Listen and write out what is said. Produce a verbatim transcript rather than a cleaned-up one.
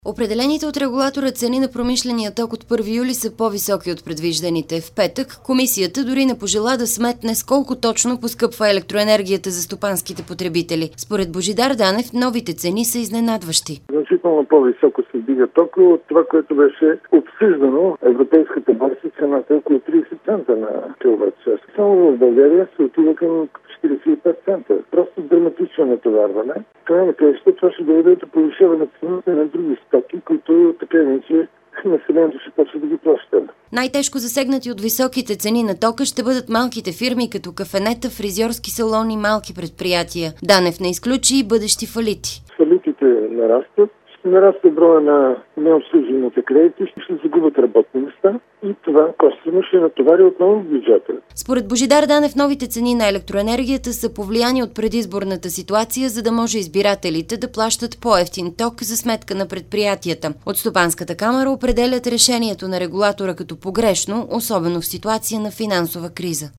Определените от регулатора цени на промишления ток от първи юли са по-високи от предвижданите. В петък комисията дори не пожела да сметне с колко точно поскъпва електроенергията за стопанските потребители. Според Божидар Данев, новите цени са изненадващи. Значително по-високо се вдига тока от това, което беше обсъждано. Европейската борса цената е около трийсет цента на киловат час. Само в България се отива към четирийсет и пет цента. Просто драматично натоварване. Край на краищата това ще доведе до повишаване цените на други стоки, които така иначе населението ще почне да ги плаща. Най-тежко засегнати от високите цени на тока ще бъдат малките фирми, като кафенета, фризьорски салони, малки предприятия. Данев не изключи и бъдещи фалити. Фалитите нарастват. Ще нарасте броя на необслужените кредити, ще загубят работни места и това косвено ще натовари отново в бюджета. Според Божидар Данев, новите цени на електроенергията са повлияни от предизборната ситуация, за да може избирателите да плащат по-евтин ток за сметка на предприятията. От Стопанската камара определят решението на регулатора като погрешно, особено в ситуация на финансова криза.